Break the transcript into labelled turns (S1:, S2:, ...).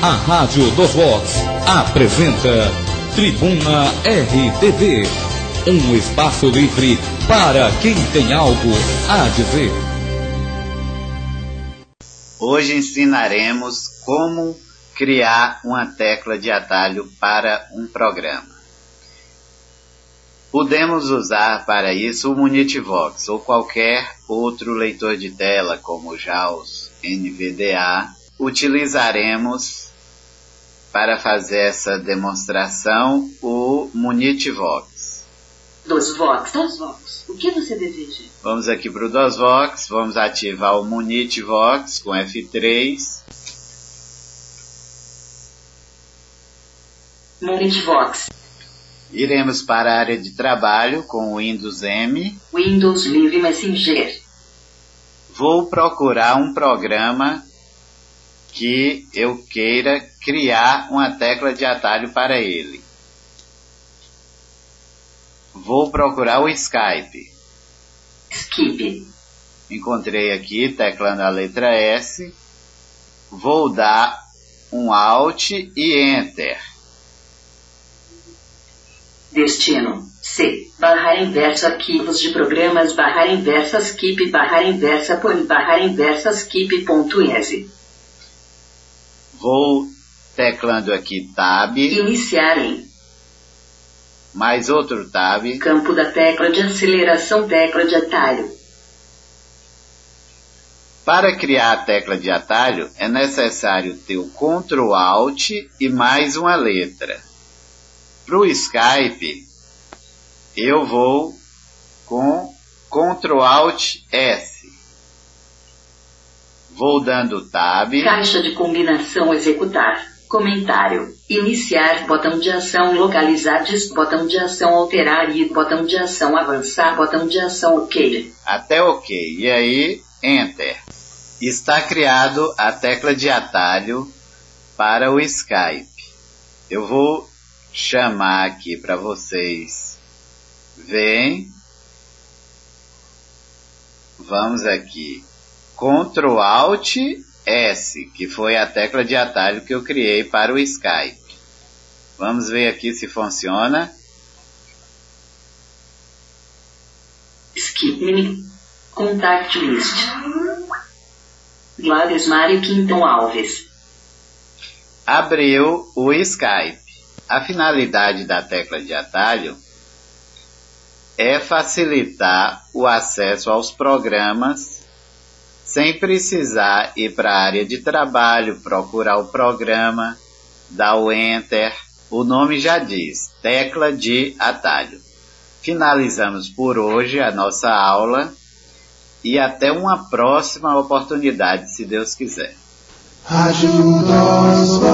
S1: A Rádio dos Vox apresenta Tribuna RTV, um espaço livre para quem tem algo a dizer.
S2: Hoje ensinaremos como criar uma tecla de atalho para um programa. Podemos usar para isso o Munitivox ou qualquer outro leitor de tela, como o JAWS, NVDA. Utilizaremos para fazer essa demonstração o Munitivox.
S3: DOSVox. O que você deseja?
S2: Vamos aqui para o DOSVox, vamos ativar o Munitivox com F3.
S3: Munitivox.
S2: Iremos para a área de trabalho com o Windows M.
S3: Windows Live Messenger.
S2: Vou procurar um programa que eu queira criar uma tecla de atalho para ele. Vou procurar o Skype.
S3: Skip.
S2: Encontrei aqui, teclando a letra S. Vou dar um Alt e Enter.
S3: Destino: C, /inverso arquivos de programas /inversa skip /inversa point /inversa skip.exe.
S2: Vou teclando aqui Tab.
S3: Iniciar em.
S2: Mais outro Tab.
S3: Campo da tecla de aceleração, tecla de atalho.
S2: Para criar a tecla de atalho é necessário ter o Ctrl Alt e mais uma letra. Para o Skype, eu vou com Ctrl Alt S. Vou dando Tab.
S3: Caixa de combinação executar. Comentário. Iniciar, botão de ação, localizar, botão de ação, alterar e botão de ação, avançar, botão de ação, OK.
S2: Até OK. E aí, Enter. Está criado a tecla de atalho para o Skype. Eu vou chamar aqui para vocês verem. Vamos aqui. Ctrl Alt S, que foi a tecla de atalho que eu criei para o Skype. Vamos ver aqui se funciona.
S3: Skip mini. Contact list. Gladys Mário Quinton Alves.
S2: Abriu o Skype. A finalidade da tecla de atalho é facilitar o acesso aos programas sem precisar ir para a área de trabalho, procurar o programa, dar o Enter. O nome já diz, tecla de atalho. Finalizamos por hoje a nossa aula e até uma próxima oportunidade, se Deus quiser.